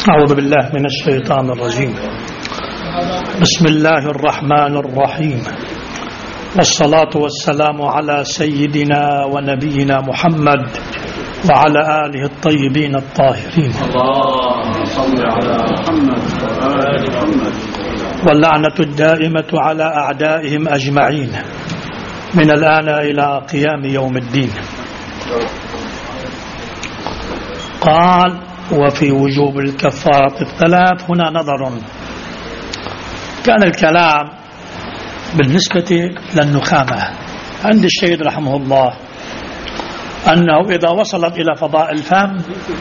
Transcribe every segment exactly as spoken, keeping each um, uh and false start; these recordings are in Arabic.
أعوذ بالله من الشيطان الرجيم. بسم الله الرحمن الرحيم، والصلاة والسلام على سيدنا ونبينا محمد وعلى آله الطيبين الطاهرين، اللهم صل على محمد وآل محمد، واللعنة الدائمة على أعدائهم أجمعين من الآن إلى قيام يوم الدين. قال: وفي وجوب الكفارة الثلاث هنا نظر. كان الكلام بالنسبة للنخامة عند الشيخ رحمه الله أنه إذا وصلت إلى فضاء الفم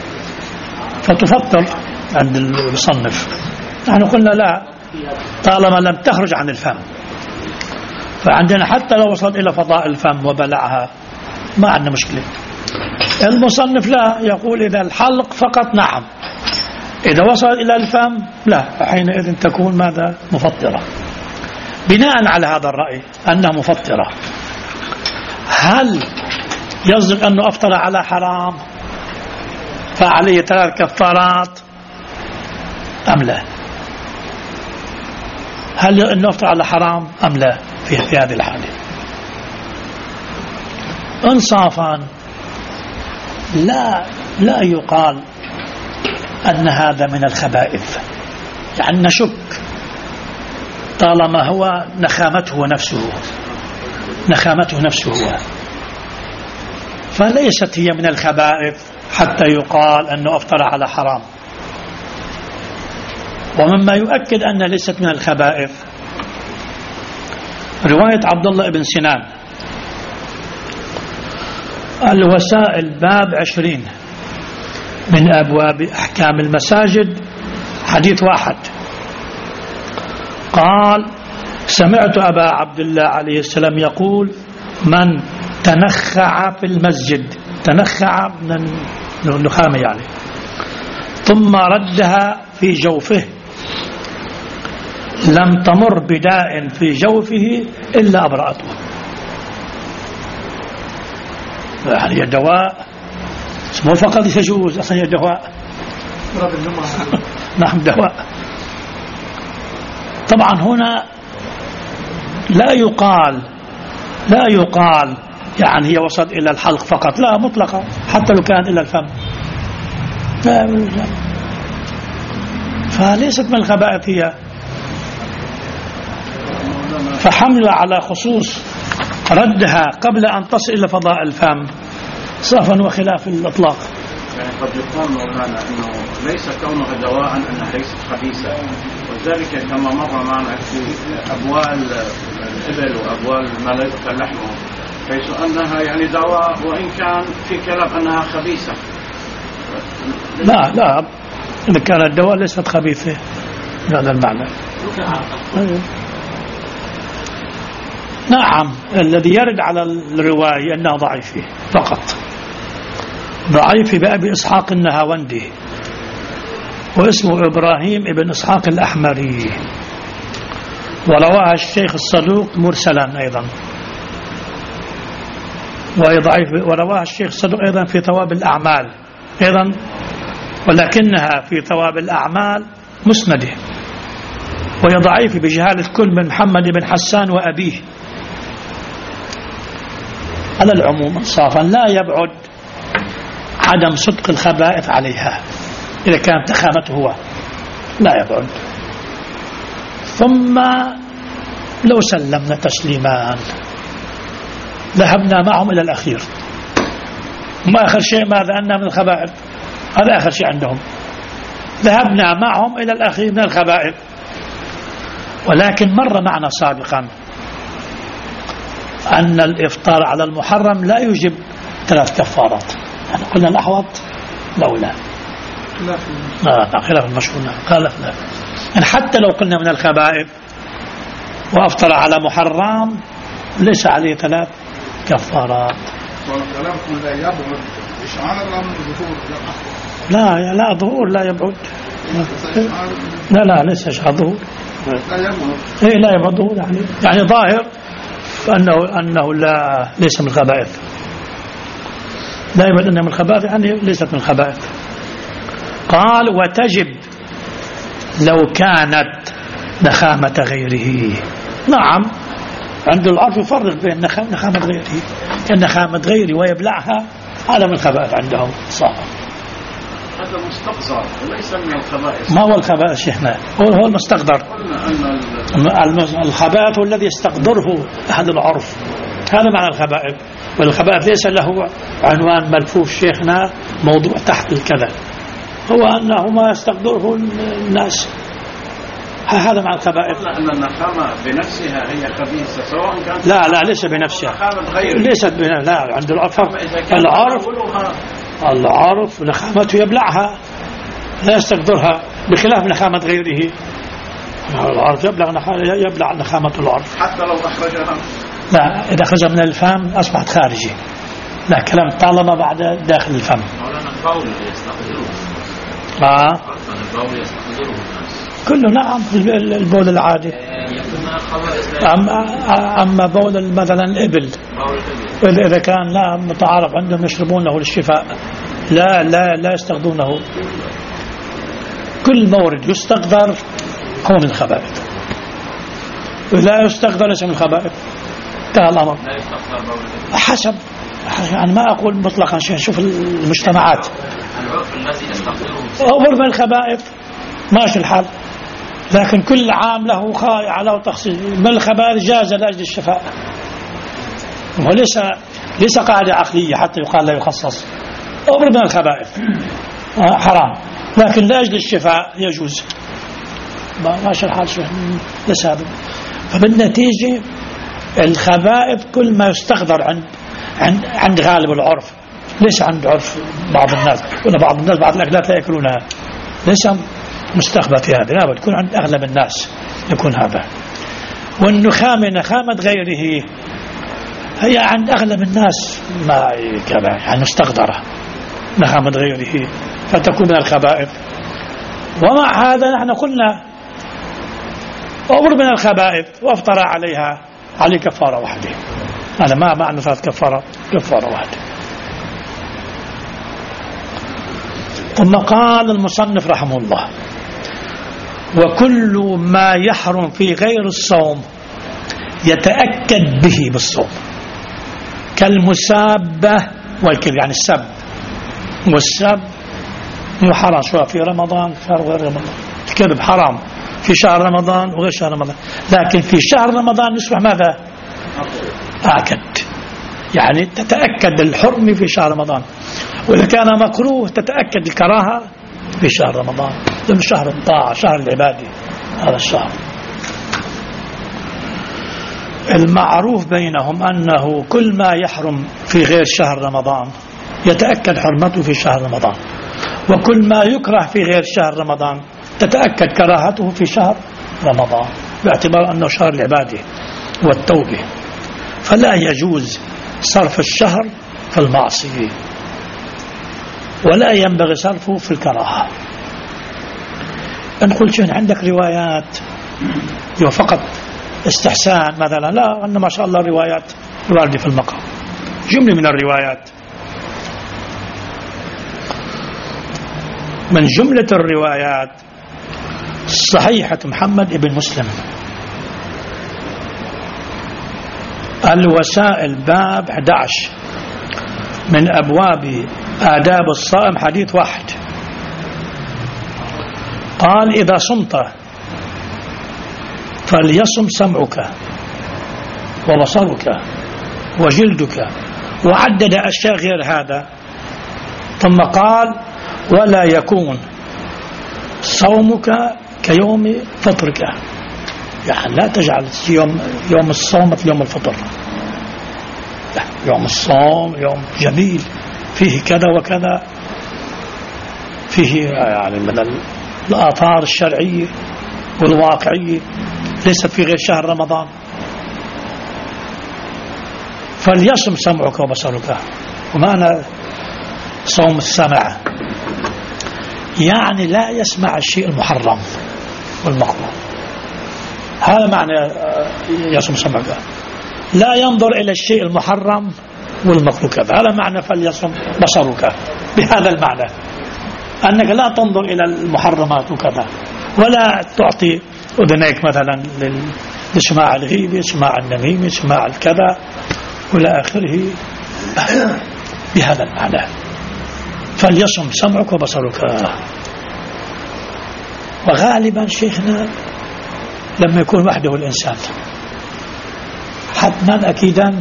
فتفطر عند المصنف. نحن قلنا لا، طالما لم تخرج عن الفم، فعندنا حتى لو وصلت إلى فضاء الفم وبلعها ما عندنا مشكلة. المصنف لا، يقول إذا الحلق فقط نعم، إذا وصلت إلى الفم لا، فحينئذ تكون ماذا؟ مفطرة. بناء على هذا الرأي أنها مفطرة، هل يصدق أنه أفطر على حرام فعليه ثلاث كفارات أم لا؟ هل أنه أفطر على حرام أم لا في هذه الحالة؟ انصافا لا لا يقال أن هذا من الخبائث، يعني نشك طالما هو نخامته نفسه نخامته نفسه هو، فليست هي من الخبائث حتى يقال أنه أفطر على حرام. ومما يؤكد أنها ليست من الخبائث رواية عبد الله بن سنان الوسائل باب عشرين من أبواب أحكام المساجد، حديث واحد. قال: سمعت أبا عبد الله عليه السلام يقول: من تنخع في المسجد، تنخع من النخامة يعني، ثم ردها في جوفه لم تمر بداء في جوفه إلا أبرأته. يعني دواء مو فقط يجوز، أصلا دواء. نعم دواء. طبعا هنا لا يقال لا يقال يعني هي وصلت إلى الحلق فقط، لا، مطلقة، حتى لو كان إلى الفم، لا، فليست من الخبائث هي. فحمل على خصوص ردها قبل أن تصل إلى فضاء الفم صافا وخلاف الإطلاق. يعني قد يقال مولانا أنه ليس كونها دواء أنها ليست خبيثة، وذلك كما مر معنا في أبوال الإبل وأبوال ما لا يؤكل لحمه، حيث أنها يعني دواء وإن كان في كلام أنها خبيثة. لا لا، إذا كانت الدواء ليست خبيثة هذا المعنى. نعم، الذي يرد على الرواية أنها ضعيفة فقط، ضعيف بأبي إسحاق النهاوندي واسمه إبراهيم ابن إسحاق الأحمري، ورواها الشيخ الصدوق مرسلا أيضا، وضعيف ورواها الشيخ الصدوق أيضا في ثواب الأعمال أيضا، ولكنها في ثواب الأعمال مسندة، وهي ضعيفة بجهالة كل من محمد بن حسان وأبيه. على العموم انصافا لا يبعد عدم صدق الخبائث عليها إذا كانت نخامته هو، لا يبعد. ثم لو سلمنا تسليمان ذهبنا معهم إلى الأخير، ما آخر شيء ماذا؟ أنها من الخبائث، هذا آخر شيء عندهم، ذهبنا معهم إلى الأخير من الخبائث. ولكن مر معنا سابقا أن الإفطار على المحرم لا يجب ثلاث كفارات، يعني قلنا الأحوط لولا لا خلاف المشهور قال لا، يعني حتى لو قلنا من الخبائث وأفطر على محرم ليس عليه ثلاث كفارات. لا لا ظهور لا يبعد، لا لا ليس إشعار ظهور، إيه لا يبعد ظهور، يعني يعني ظاهر أنه أنه لا ليس من الخبائث، لا يبعد أنه من الخبائث، يعني ليست من الخبائث. قال: وتجب لو كانت نخامة غيره. نعم، عند العرف يفرق بين نخامة غيره، كنخامة غيره ويبلعها، هذا من الخبائث عندهم صعب. هذا مستقذر وليس من الخبائث. ما هو الخبائث شيخنا؟ هو هو المستقذر. الخبائث الذي يستقدره أحد العرف، هذا معنى الخبائث. والخبائث ليس له عنوان ملفوف شيخنا موضوع تحت الكذا، هو أنه ما يستقدره الناس، هذا مع الخبائث. أن النخامة بنفسها هي خبيثة سواء كانت لا لا ليس بنفسها، ليست بنفسها. لا، عند العرف العرف العرف نخامته يبلعها لا يستقدرها، بخلاف نخامة غيره. العرف يبلع يبلع نخامة العرف حتى لو أخرجها. لا، إذا خرج من الفم أصبحت خارجي. لا، كلام طالما بعد داخل الفم. البول يستقدره. آه. البول يستقدره الناس. كله نعم، البول العادي. أما أما بول مثلا الإبل، إذا كان لا متعارف عندهم يشربونه للشفاء، لا لا لا يستخدمونه. كل مورد يستقدر هو من الخبائث، ولا يستقدر ليس من الخبائث. انتهى الأمر. حسب، يعني ما أقول مطلقا شيء. شوف المجتمعات، العرف الذي يستقدره أمر من الخبائث ماشي الحال، لكن كل عام له خائع له تخصيص. من الخبائث جاز لأجل الشفاء، وليس ليس قاعدة عقلية حتى يقال لا يخصص. أمر من الخبائث حرام، لكن لأجل الشفاء يجوز. ماشي الحال لسبب. فبالنتيجة الخبائث كل ما يستقدر عند عند عند غالب العرف، ليس عند عرف بعض الناس. ولا بعض الناس بعض الأكلات لا يأكلونها، ليس مستخبى في هذا. لا، تكون عند أغلب الناس يكون هذا. والنخامة نخامة غيره هي عند أغلب الناس ما كذا، يعني مستقدرة نخامة غيره، فتكون من الخبائث. ومع هذا نحن قلنا أمر من الخبائث وافترى عليها عليه كفارة واحدة. هذا ما معنى ثلاث كفارة، كفارة واحدة. ثم قال المصنف رحمه الله: وكل ما يحرم في غير الصوم يتأكد به بالصوم، كالمسابة والكذب، يعني السب والسب محرم سواء في رمضان في غير رمضان. الكذب حرام في شهر رمضان وغير شهر رمضان، لكن في شهر رمضان يصبح ماذا؟ آكد، يعني تتأكد الحرمة في شهر رمضان. وإذا كان مكروه تتأكد الكراهة في شهر رمضان، لأنه شهر الطاعة، شهر العبادة. هذا الشهر المعروف بينهم أنه كل ما يحرم في غير شهر رمضان يتأكد حرمته في شهر رمضان، وكل ما يكره في غير شهر رمضان تتأكد كراهته في شهر رمضان، باعتبار أنه شهر العبادة والتوبة. فلا يجوز صرف الشهر في المعصية، ولا ينبغي صرفه في الكراهة. نقول شو عندك روايات فقط استحسان مثلا؟ لا، أن ما شاء الله روايات واردة في المقام، جملة من الروايات. من جملة الروايات صحيحة محمد ابن مسلم الوسائل باب أحد عشر من أبواب آداب الصائم حديث واحد. قال: إذا صمت فليصم سمعك وبصرك وجلدك، وعدد أشياء غير هذا، ثم قال: ولا يكون صومك كيوم فطرك، يعني لا تجعل يوم يوم الصوم مثل يوم الفطر. يوم الصوم يوم جميل فيه كذا وكذا، فيه يعني من الآثار الشرعية والواقعية ليست في غير شهر رمضان. فليصم سمعك وبصرك. ومعنى صوم السمع يعني لا يسمع الشيء المحرم والمكروه، هذا معنى يصم سمعك. لا ينظر إلى الشيء المحرم والمكروه كذا، هذا معنى فليصم بصرك، بهذا المعنى أنك لا تنظر إلى المحرمات وكذا، ولا تعطي أذنيك مثلا لسماع الغيبة، سماع النميمة، سماع الكذا وإلى آخره بهذا المعنى. فليصم سمعك وبصرك. وغالبا شيخنا لما يكون وحده الإنسان حتما أكيدا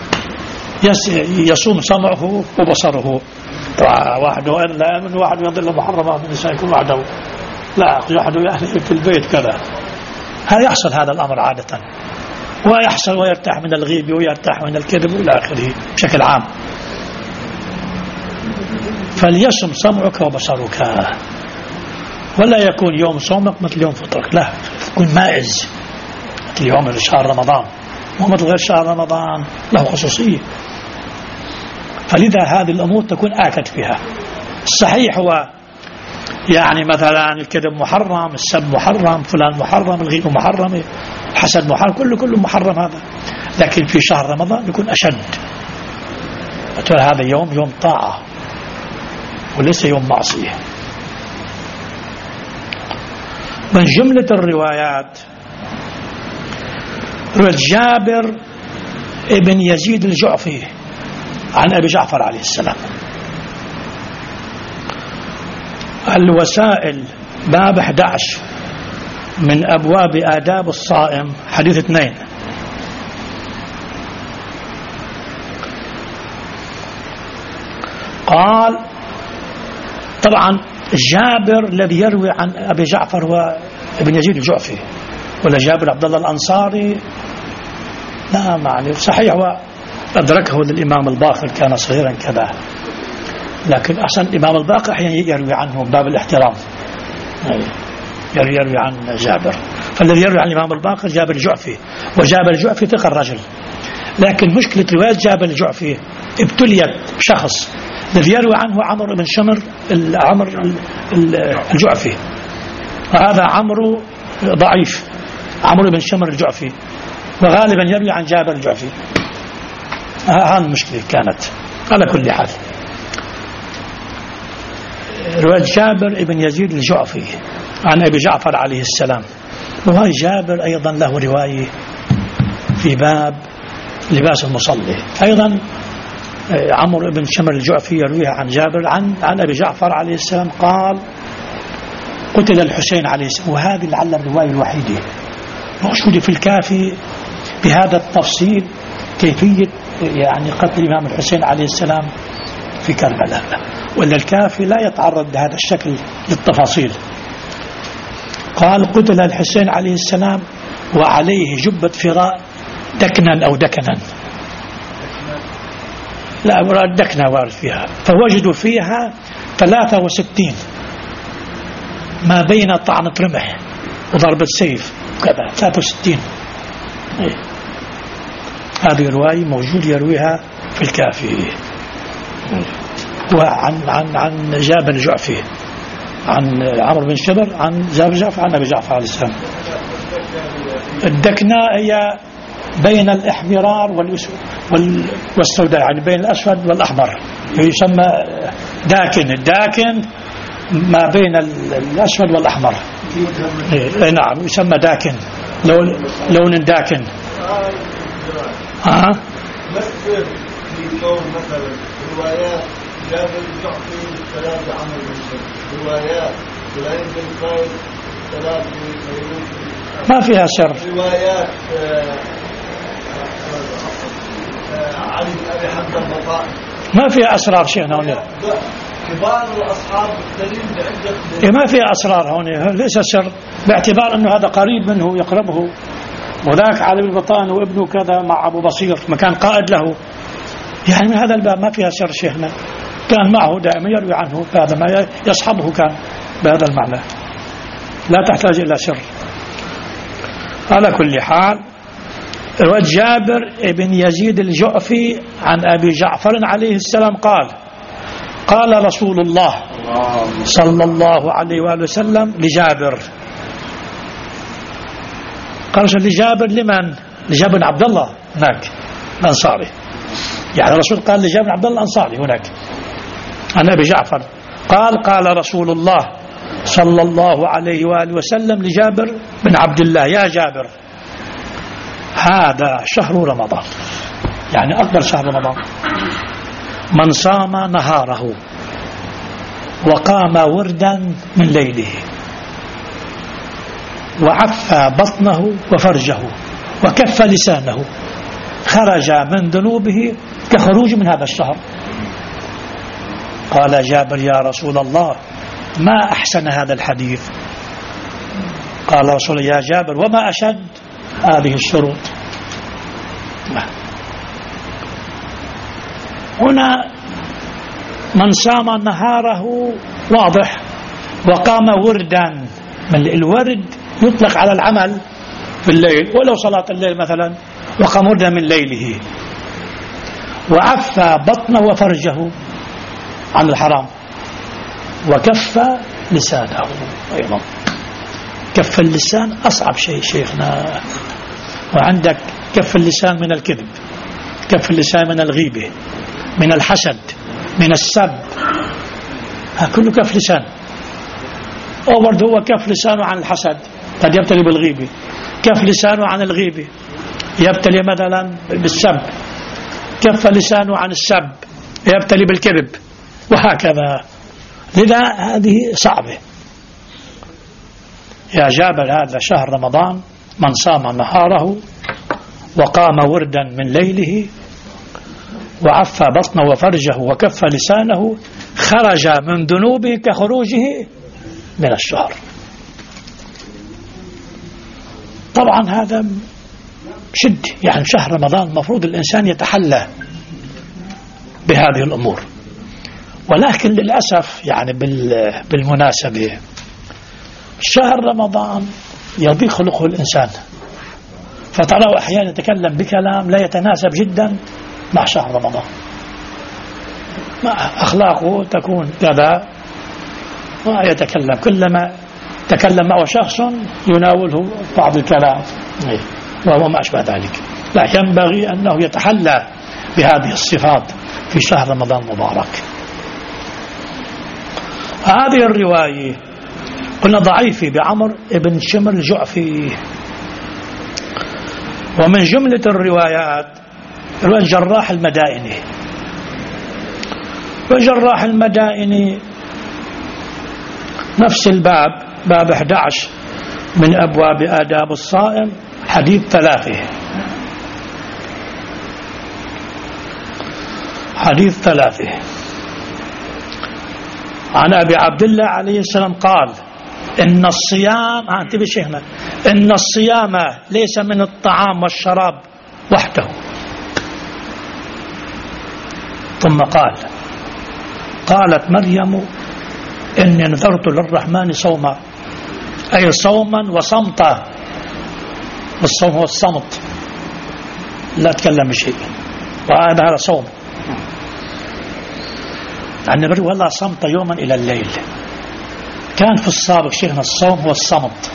يصوم سمعه وبصره وحده، لا من واحد يضل محرمة من الإنسان يكون وحده، لا وحده يعني في البيت كذا. هذا يحصل هذا الأمر عادة، ويحصل ويرتاح من الغيب ويرتاح من الكذب إلى آخره بشكل عام. فليصم سمعك وبصرك، ولا يكون يوم صومك مثل يوم فطرك، لا يكون مائز مثل يوم شهر رمضان ومثل غير شهر رمضان له خصوصية. فلذا هذه الأمور تكون آكد فيها. الصحيح هو يعني مثلا الكذب محرم، السب محرم، فلان محرم، الغيب محرم، الحسد محرم، كله كله محرم هذا. لكن في شهر رمضان يكون أشد. هذا يوم يوم طاعة وليس يوم معصية. من جملة الروايات رواية جابر ابن يزيد الجعفي عن أبي جعفر عليه السلام. الوسائل باب أحد عشر من أبواب آداب الصائم، حديث اثنين. قال طبعا جابر الذي يروي عن أبي جعفر هو ابن يزيد الجعفي، ولا جابر عبد الله الأنصاري لا معني صحيح، وأدركه للإمام الباقر كان صغيرا كذا، لكن أحسن الإمام الباقر أحيانا يروي عنه باب الاحترام، يروي عن جابر. فالذي يروي عن الإمام الباقر جابر الجعفي، وجابر الجعفي ثقة الرجل. لكن مشكلة رواية جابر الجعفي ابتليت بشخص الذي يروي عنه عمرو بن شمر عمرو الجعفي، وهذا عمرو ضعيف، عمرو بن شمر الجعفي، وغالبا يروي عن جابر الجعفي. هذه المشكلة كانت. على كل حال رواية جابر ابن يزيد الجعفي عن أبي جعفر عليه السلام. وهي جابر أيضا له رواية في باب لباس المصلي أيضا. عمرو بن شمر الجعفي يرويها عن جابر عن عن أبي جعفر عليه السلام قال قتل الحسين عليه السلام. وهذه لعل الرواية الوحيدة موجودة في الكافي بهذا التفصيل كيفية يعني قتل الإمام الحسين عليه السلام في كربلاء، ولا الكافي لا يتعرض بهذا الشكل للتفاصيل. قال قتل الحسين عليه السلام وعليه جبة فراء دكنا أو دكنا، لا مراد دكنا وارد فيها، فوجدوا فيها ثلاثة وستين ما بين طعنة رمح وضربة سيف كذا، ثلاثة وستين. هذه رواية موجود يرويها في الكافي. وعن عن عن جابر الجعفي عن عمرو بن شبر عن جابر جعفر عن أبي جعفر عليه السلام. الدكناء هي بين الإحمرار والسوداء، يعني بين الأسود والأحمر، يسمى داكن. الداكن ما بين الأسود والأحمر، إيه نعم يسمى داكن، لون لون داكن. ها مثل في كون مثلا روايات جابر الجعفي ثلاثة عمرو بن شبر، روايات سليم بن قيس ثلاثة ما فيها سر، روايات علي بن أبي حمزة البطائي ما فيها أسرار شيخنا هنا. كبار الأصحاب مختلفين بعدة إيه ما فيها أسرار هنا، ليس سر، باعتبار أنه هذا قريب منه يقربه، وذاك علي بن البطان وابنه كذا مع أبو بصير مكان قائد له، يعني من هذا الباب ما فيها سر شيخنا، كان معه دائما يروي عنه، هذا ما يصحبه كان بهذا المعنى، لا تحتاج إلى سر. على كل حال جابر ابن يزيد الجعفي عن أبي جعفر عليه السلام قال قال رسول الله صلى الله عليه وآله وسلم لجابر، قال لجابر لمن؟ لجابر بن عبد الله هناك الأنصاري، يعني الرسول قال لجابر بن عبد الله الأنصاري هناك عن أبي جعفر قال قال رسول الله صلى الله عليه وآله وسلم لجابر بن عبد الله: يا جابر، هذا شهر رمضان، يعني أكبر شهر رمضان، من صام نهاره وقام وردا من ليله وعفى بطنه وفرجه وكف لسانه خرج من ذنوبه كخروج من هذا الشهر. قال جابر: يا رسول الله، ما أحسن هذا الحديث. قال رسول الله: يا جابر، وما أشد هذه الشروط. هنا من صام نهاره واضح، وقام وردا. من الورد يطلق على العمل في الليل، ولو صلاة الليل مثلا، وقام وردا من ليله، وعفى بطنه وفرجه عن الحرام، وكف لسانه أيضا. كف اللسان أصعب شيء شيخنا. وعندك كف اللسان من الكذب، كف اللسان من الغيبة، من الحسد، من السب، كله كف لسان. أو برضه هو كف لسانه عن الحسد، قد يبتلي بالغيبة. كف لسانه عن الغيبة، يبتلي مثلا بالسب. كف لسانه عن السب، يبتلي بالكذب، وهكذا. لذا هذه صعبة. يا جابر، هذا شهر رمضان، من صام نهاره وقام وردا من ليله وعفى بطنه وفرجه وكف لسانه خرج من ذنوبه كخروجه من الشهر. طبعا هذا شد، يعني شهر رمضان المفروض الإنسان يتحلى بهذه الأمور. ولكن للأسف يعني بالمناسبة شهر رمضان يضيق خلقه الإنسان، فتراه أحيانا يتكلم بكلام لا يتناسب جدا مع شهر رمضان. مع أخلاقه تكون كذا، ما يتكلم، كلما تكلم معه شخص يناوله بعض الكلام وهو ما أشبه ذلك. لا، ينبغي أنه يتحلى بهذه الصفات في شهر رمضان المبارك. هذه الرواية قلنا ضعيفة بعمر بن شمر الجعفي. ومن جملة الروايات رواية جراح المدائني. وجراح المدائني نفس الباب، باب أحد عشر من أبواب آداب الصائم، حديث ثلاثة. حديث ثلاثة عن أبي عبد الله عليه السلام قال: إن الصيام انتبه شيخنا إن الصيام ليس من الطعام والشراب وحده. ثم قال: قالت مريم: إني نذرت للرحمن صوما، أي صوما وصمتا. الصوم هو الصمت، لا تكلم بشيء، وهذا هذا صوم. يعني النبي والله صمت يوما إلى الليل. كان في السابق شيخنا الصوم هو الصمت،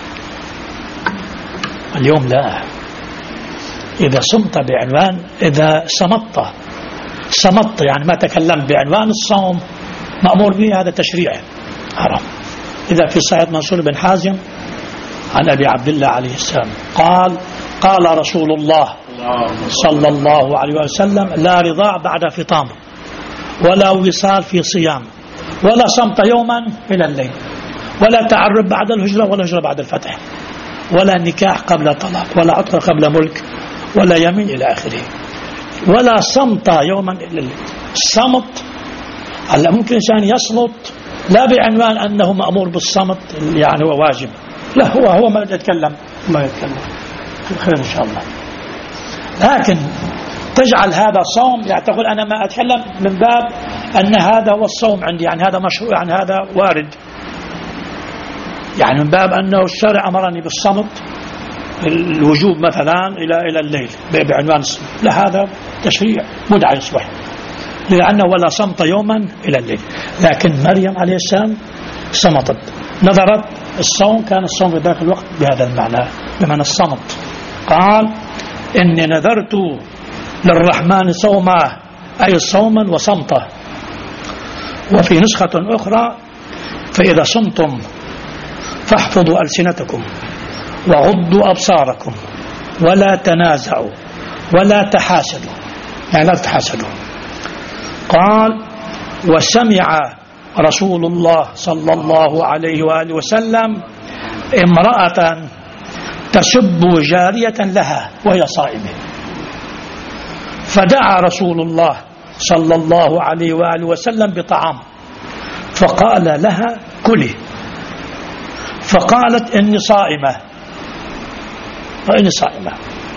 اليوم لا. إذا صمت بعنوان، إذا صمت صمت يعني ما تكلم بعنوان الصوم مأمور به، هذا تشريع حرام. إذا في صحيح منصور بن حازم عن أبي عبد الله عليه السلام قال: قال رسول الله صلى الله عليه وسلم: لا رضاع بعد فطام، ولا وصال في صيام، ولا صمت يوما إلى الليل، ولا تعرب بعد الهجرة، ولا هجرة بعد الفتح، ولا نكاح قبل طلاق، ولا عتق قبل ملك، ولا يمين إلى آخره، ولا صمت يوما إلى الليل. الصمت هلا ممكن إنسان يصمت لا بعنوان أنه مأمور بالصمت يعني هو واجب، لا، هو هو ما يتكلم ما يتكلم خير إن شاء الله. لكن تجعل هذا صوم، يعني تقول أنا ما أتكلم من باب أن هذا هو الصوم عندي، يعني هذا مشروع، يعني هذا وارد، يعني من باب أنه الشرع أمرني بالصمت الوجوب مثلا إلى إلى الليل بعنوان الصمت، لا، هذا تشريع مدعى يصبح، لأنه ولا صمت يوما إلى الليل. لكن مريم عليه السلام صمتت، نظرت الصوم، كان الصوم في ذاك الوقت بهذا المعنى، بمعنى الصمت. قال: إني نذرت للرحمن صوما، أي صوما وصمتا. وفي نسخة أخرى: فإذا صمتم فاحفظوا ألسنتكم وغضوا أبصاركم ولا تنازعوا ولا تحاسدوا، يعني لا تحاسدوا. قال: وسمع رسول الله صلى الله عليه وآله وسلم امرأة تسب جارية لها وهي صائمة، فدعا رسول الله صلى الله عليه وآله وسلم بطعام فقال لها: كلي، فقالت: إني صائمة وإني صائمة.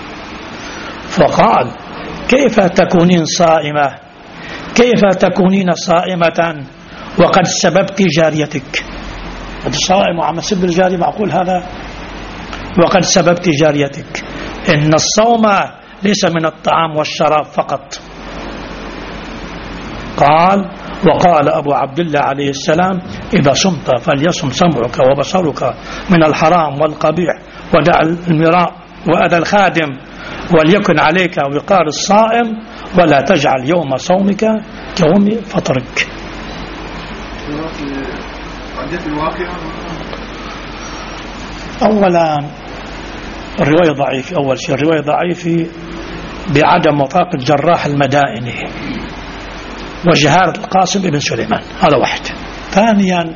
فقال: كيف تكونين صائمة كيف تكونين صائمة وقد سببت جاريتك؟ قد صائم وعم سب الجارية، معقول هذا؟ وقد سببت جاريتك. إن الصوم ليس من الطعام والشراب فقط. قال: وقال أبو عبد الله عليه السلام: إذا صمت فليصم سمعك وبصرك من الحرام والقبيح ودع المراء وأذى الخادم، وليكن عليك وقار الصائم، ولا تجعل يوم صومك كيوم فطرك. أولا الرواية ضعيفة. أول شيء الرواية ضعيفة بعدم وثاقة جراح المدائني وجهالة القاسم بن سليمان، هذا واحد. ثانيا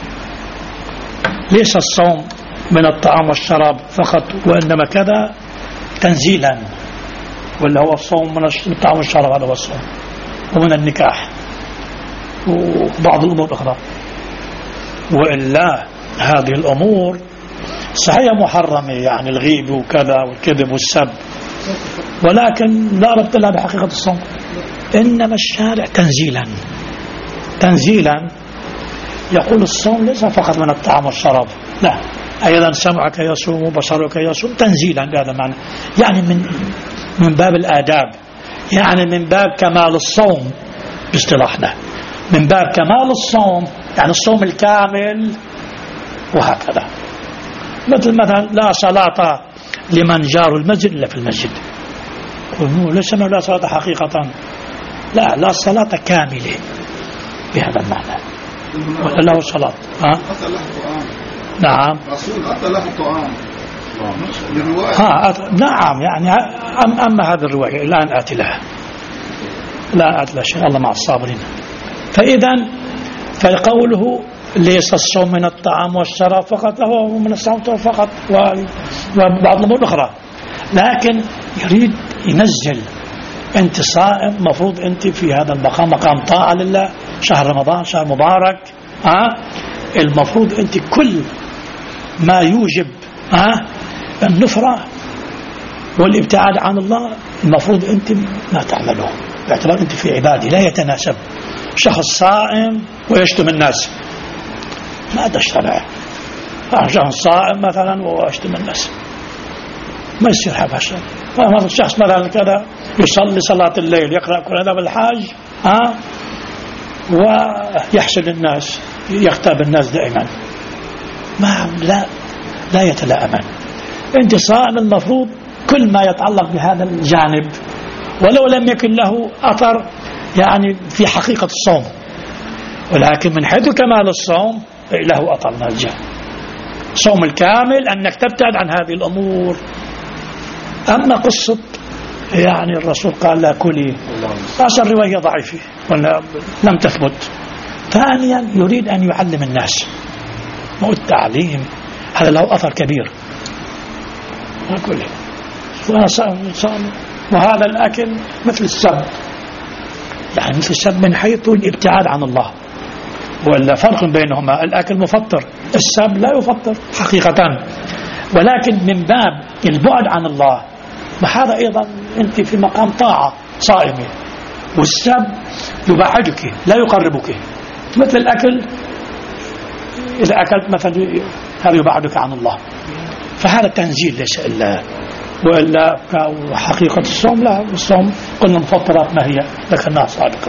ليس الصوم من الطعام والشراب فقط، وإنما كذا تنزيلا، ولا هو الصوم من الطعام والشراب، هذا هو الصوم، ومن النكاح وبعض الأمور الأخرى. وإلا هذه الأمور صحيح محرمة، يعني الغيب وكذا والكذب والسب، ولكن لا ربط لها بحقيقة الصوم. إنما الشارع تنزيلا تنزيلا يقول الصوم ليس فقط من الطعام والشراب، لا، أيضا سمعك يصوم وبصرك يصوم، تنزيلا بهذا المعنى، يعني من من باب الآداب، يعني من باب كمال الصوم باصطلاحنا، من باب كمال الصوم، يعني الصوم الكامل. وهكذا مثل مثلا لا صلاة لمن جار المسجد إلا في المسجد، ليس لا صلاة حقيقة، لا لا صلاة كاملة بهذا المعنى، ولا له صلاة. ها؟ نعم. رسول أتى له طعام. ها أت... نعم، يعني أم... أما هذه الرواية الآن آتي لها، لا آتي لها شيء، الله مع الصابرين. فإذا فقوله ليس الصوم من الطعام والشراب فقط، هو من الصوم فقط وبعض الأمور الأخرى، لكن يريد ينزل. أنت صائم، مفروض أنت في هذا المقام مقام طاعة لله، شهر رمضان شهر مبارك، ها المفروض أنت كل ما يوجب ها النفرة والابتعاد عن الله المفروض أنت ما تعمله، باعتبار أنت في عبادة لا يتناسب. شخص صائم ويشتم الناس، ما تشترع. شخص صائم مثلا ويشتم الناس، ما يصير هذا الشيء. هذا الشخص مثلا كذا يصلي صلاة الليل، يقرأ كل هذا بالحاج، ها ويحسد الناس، يغتاب الناس دائما، ما لا لا يتلائمن. أنت صائم المفروض كل ما يتعلق بهذا الجانب، ولو لم يكن له أثر يعني في حقيقة الصوم، ولكن من حيث كمال الصوم له أثر من الجانب. صوم الكامل أنك تبتعد عن هذه الأمور. أما قصة يعني الرسول قال لا كلي، أصل الرواية ضعيفة ولم تثبت. ثانيا يريد أن يعلم الناس، والتعليم هذا له أثر كبير. لا كلي وأنا صائم صائم، وهذا الأكل مثل السب، يعني مثل السب من حيث الابتعاد عن الله، ولا فرق بينهما. الأكل مفطر، السب لا يفطر حقيقة، ولكن من باب البعد عن الله. وهذا أيضا أنت في مقام طاعة صائمة، والسب يبعدك لا يقربك، مثل الأكل إذا أكلت مثلا هذا يبعدك عن الله. فهذا تنزيل ليس إلا، وإلا حقيقة الصوم لا، الصوم قلنا مفطرات ما هي ذكرناها سابقا،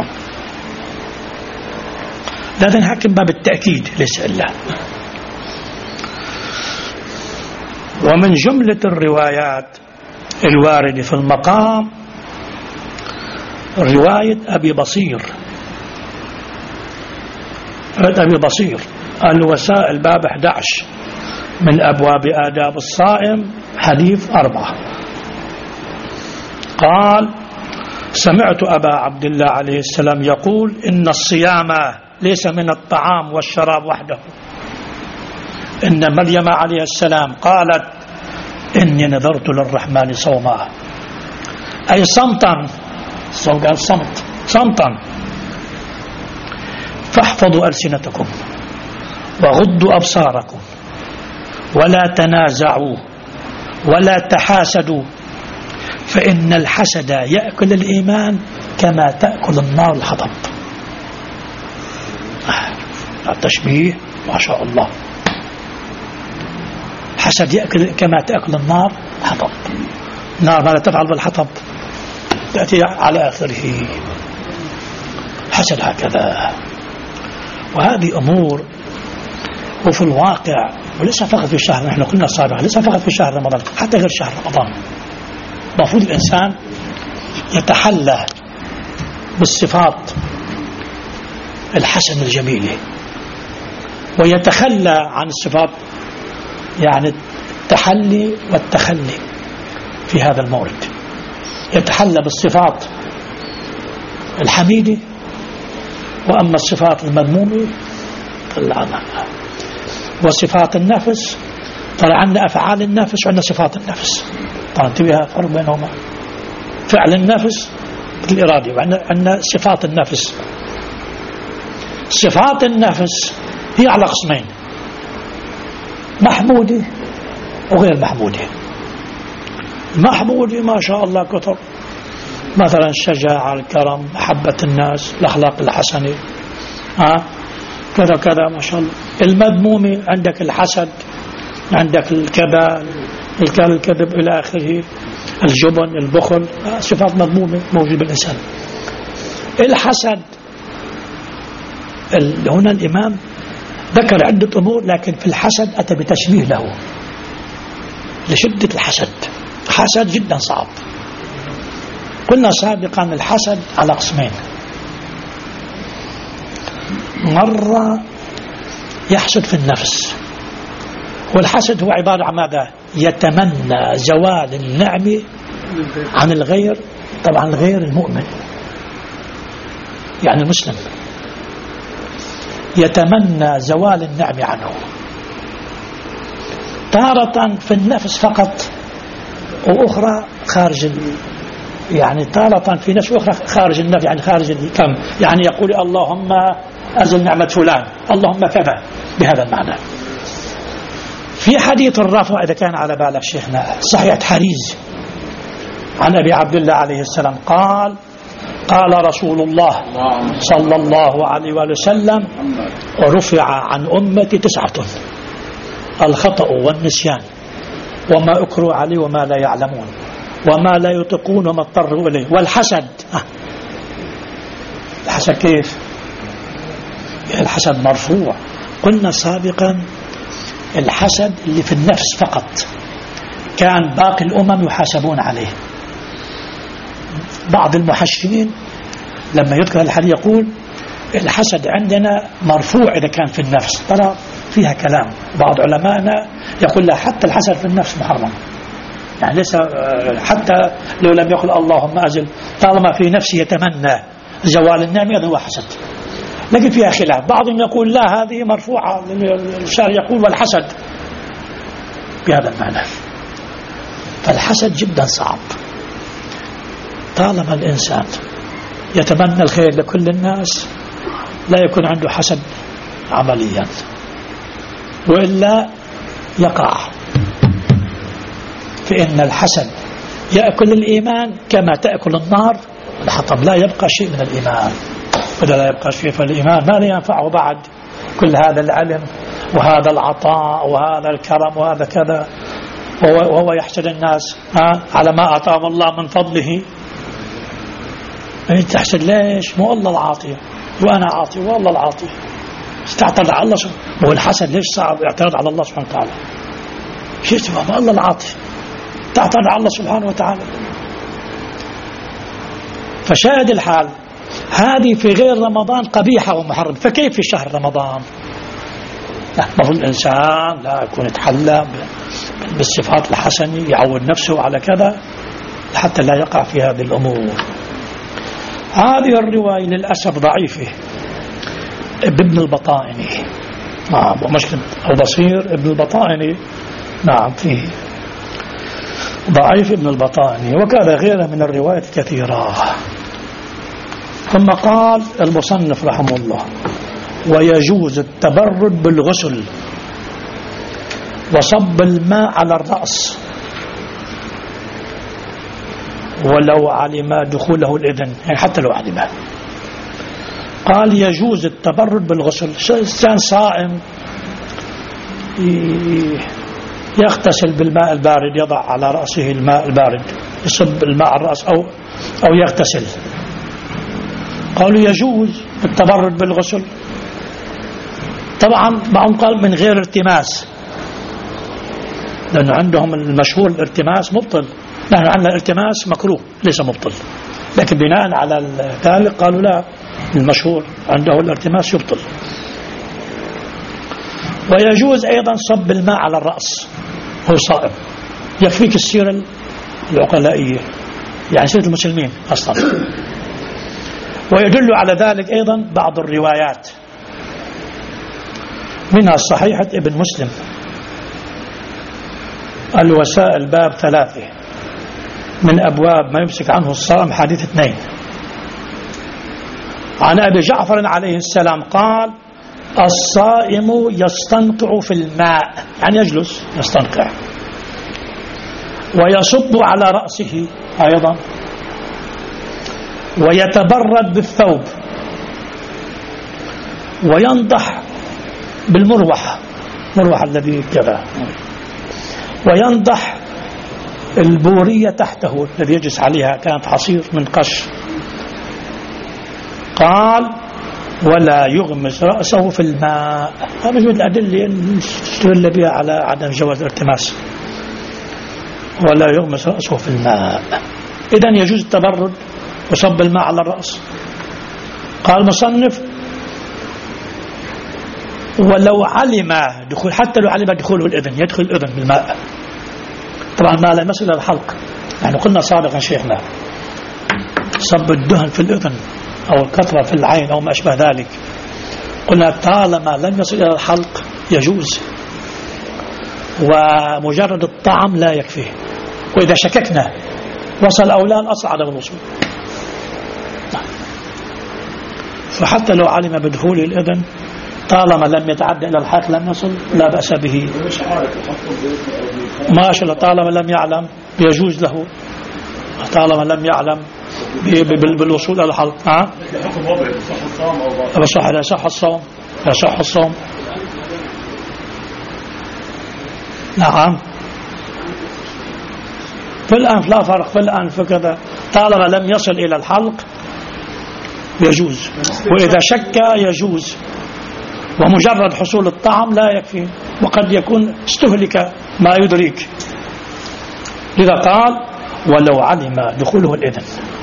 لازم نحكم باب التأكيد ليس إلا. ومن جملة الروايات الواردة في المقام رواية أبي بصير، رواية أبي بصير الوسائل باب أحد عشر من أبواب آداب الصائم، حديث أربعة. قال: سمعت أبا عبد الله عليه السلام يقول: إن الصيام ليس من الطعام والشراب وحده. إن مريم عليه السلام قالت: إني نذرت للرحمن صوما، أي صمتا، صوم قال صمت، صمتا. فاحفظوا ألسنتكم وغضوا أبصاركم ولا تنازعوا ولا تحاسدوا، فإن الحسد يأكل الإيمان كما تأكل النار الحطب. التشبيه ما شاء الله. حسد يأكل كما تأكل النار الحطب. النار ماذا تفعل بالحطب؟ تأتي على آخره. حسد هكذا. وهذه أمور وفي الواقع، وليس فقط في الشهر، نحن قلنا السابق ليس فقط في شهر رمضان، حتى غير شهر رمضان المفروض الإنسان يتحلى بالصفات الحسن الجميلة ويتخلى عن الصفات، يعني التحلي والتخلي في هذا المورد. يتحلى بالصفات الحميدة، وأما الصفات المذمومة طلع عنها. وصفات النفس طلع عندنا أفعال النفس وعندنا صفات النفس، طبعا انتبه فرق بينهما. فعل النفس بالإرادة، وعندنا صفات النفس. صفات النفس هي على قسمين: محمودة وغير محمودة. محمودة ما شاء الله كثر، مثلا الشجاعة، الكرم، محبة الناس، الأخلاق الحسنة، ها كذا كذا ما شاء الله. المذمومة عندك الحسد، عندك الكبال، الكذب إلى آخره، الجبن، البخل، صفات مذمومة موجودة بالإنسان. الحسد هنا الإمام ذكر عدة أمور، لكن في الحسد أتى بتشبيه له لشدة الحسد. حسد جدا صعب. قلنا سابقا الحسد على قسمين: مرة يحسد في النفس، والحسد هو عبارة عن ماذا؟ يتمنى زوال النعمة عن الغير، طبعا الغير المؤمن يعني المسلم، يتمنى زوال النعمة عنه. تارة في النفس فقط، وأخرى خارج، يعني تارة في نفس أخرى خارج النفس، يعني خارج الفم، يعني يقول اللهم أزل نعمة فلان، اللهم كذا، بهذا المعنى. في حديث الرفع إذا كان على بالك شيخنا، صحيح حريز عن أبي عبد الله عليه السلام قال: قال رسول الله صلى الله عليه وسلم: رفع عن أمتي تسعة: الخطأ والنسيان وما أكروا عليه وما لا يعلمون وما لا يطيقون وما اضطروا إليه والحسد. آه. الحسد كيف؟ الحسد مرفوع. قلنا سابقا الحسد اللي في النفس فقط، كان باقي الأمم يحاسبون عليه. بعض المحشرين لما يذكر الحديث يقول الحسد عندنا مرفوع إذا كان في النفس، ترى فيها كلام. بعض علمائنا يقول لا، حتى الحسد في النفس محرم، يعني ليس، حتى لو لم يقل اللهم أزل، طالما في نفسه يتمنى زوال النعمة هذا هو حسد. لكن فيها خلاف، بعضهم يقول لا هذه مرفوعة، الشارع يقول والحسد بهذا المعنى. فالحسد جدا صعب. طالما الإنسان يتمنى الخير لكل الناس لا يكون عنده حسد عمليا، وإلا يقع فإن الحسد يأكل الإيمان كما تأكل النار الحطب. لا يبقى شيء من الإيمان، وإذا لا يبقى شيء فالإيمان ما لا ينفعه بعد كل هذا العلم وهذا العطاء وهذا الكرم وهذا كذا، وهو يحسد الناس على ما أعطاهم الله من فضله. أنت تحسد ليش؟ مو الله العاطي وأنا عاطي والله العاطي، استعترض على الله سبحانه. هو الحسد ليش صعب يعترض على الله سبحانه وتعالى؟ شيء ما الله العاطي، تعترض على الله سبحانه وتعالى. فشاهد الحال هذه في غير رمضان قبيحة ومحرم، فكيف في شهر رمضان؟ المفروض الإنسان لا يكون يتحلى بالصفات الحسنة، يعود نفسه على كذا حتى لا يقع في هذه الأمور. هذه الرواية للأسف ضعيفة. ابن البطائني نعم، ومشكلة أو بصير ابن البطائني نعم فيه ضعيف ابن البطائني، وكذا غيره من الروايات كثيرة. ثم قال المصنف رحمه الله: ويجوز التبرد بالغسل وصب الماء على الرأس ولو علم دخوله الإذن، يعني حتى لو علمه. قال يجوز التبرد بالغسل، إنسان صائم يغتسل بالماء البارد، يضع على رأسه الماء البارد، يصب الماء على الرأس أو أو يغتسل. قالوا يجوز التبرد بالغسل. طبعا بعضهم قال من غير التماس، لأنه عندهم المشهور الارتماس مبطل، نحن عندنا الالتماس مكروه ليس مبطل، لكن بناء على ذلك قالوا لا، المشهور عنده الارتماس يبطل. ويجوز أيضا صب الماء على الرأس هو صائم، يكفيك السيرة العقلائية يعني سيرة المسلمين أصلا. ويدل على ذلك أيضا بعض الروايات، منها صحيحة ابن مسلم الوسائل باب ثلاثة من أبواب ما يمسك عنه الصائم حديث اثنين، عن أبي جعفر عليه السلام قال: الصائم يستنقع في الماء، يعني يجلس يستنقع، ويصب على رأسه أيضا، ويتبرد بالثوب، وينضح بالمروحة، مروحة الذي كذا، وينضح البورية تحته الذي يجلس عليها، كانت حصير من قش. قال: ولا يغمس رأسه في الماء. هذا من الأدلة نستدل بها على عدم جواز الالتماس. ولا يغمس رأسه في الماء، إذن يجوز التبرد وصب الماء على الرأس. قال المصنف: ولو علم دخول، حتى لو علم دخوله الإذن، يدخل الإذن بالماء. طبعا ما لا يمس إلى الحلق، يعني قلنا سابقا شيخنا صب الدهن في الإذن أو القطرة في العين أو ما أشبه ذلك، قلنا طالما لم يصل إلى الحلق يجوز، ومجرد الطعم لا يكفيه، وإذا شككنا وصل أو لا الأصل عدم الوصول. فحتى لو علم بدخوله الإذن طالما لم يتعدى إلى الحلق لم يصل لا بأس به. ما شاء الله، طالما لم يعلم يجوز له، طالما لم يعلم بالوصول إلى الحلق. ها؟ صح لا صح الصوم، لا صح الصوم. نعم، في الأنف لا فرق، في الأنف كذا، طالما لم يصل إلى الحلق يجوز، وإذا شك يجوز، ومجرد حصول الطعم لا يكفي، وقد يكون استهلك ما يدرك. لذا قال: ولو علم دخوله الإذن.